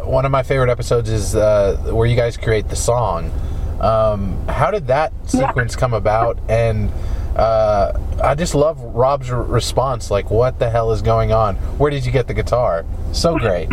One of my favorite episodes is where you guys create the song. How did that sequence come about? And I just love Rob's response, like, what the hell is going on? Where did you get the guitar? So great.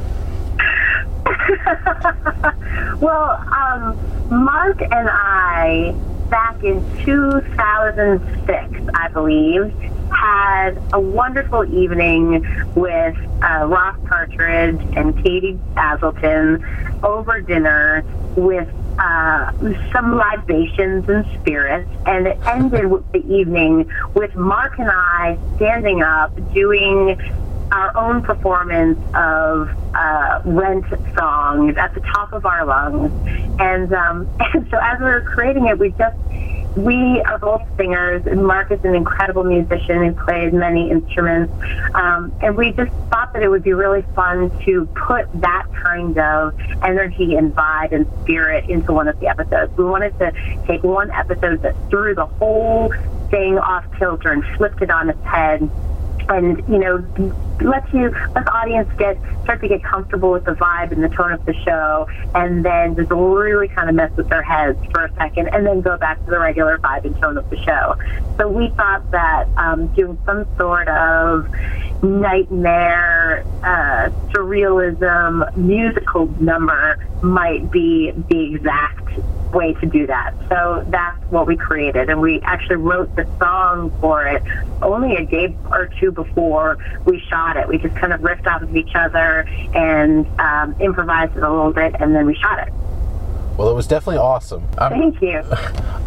Well, Mark and I, back in 2006, I believe, had a wonderful evening with Ross Partridge and Katie Hazelton over dinner with some libations and spirits, and it ended with the evening with Mark and I standing up doing our own performance of Rent songs at the top of our lungs. And so as we were creating it, we are both singers, and Mark is an incredible musician who plays many instruments. And we just thought that it would be really fun to put that kind of energy and vibe and spirit into one of the episodes. We wanted to take one episode that threw the whole thing off kilter and flipped it on its head, and, you know, let the audience start to get comfortable with the vibe and the tone of the show, and then just really kind of mess with their heads for a second, and then go back to the regular vibe and tone of the show. So we thought that doing some sort of nightmare, surrealism, musical number might be the exact way to do that. So that's what we created, and we actually wrote the song for it only a day or two before we shot it. We just kind of riffed off of each other and improvised it a little bit, and then we shot it. Well, it was definitely awesome. Thank you.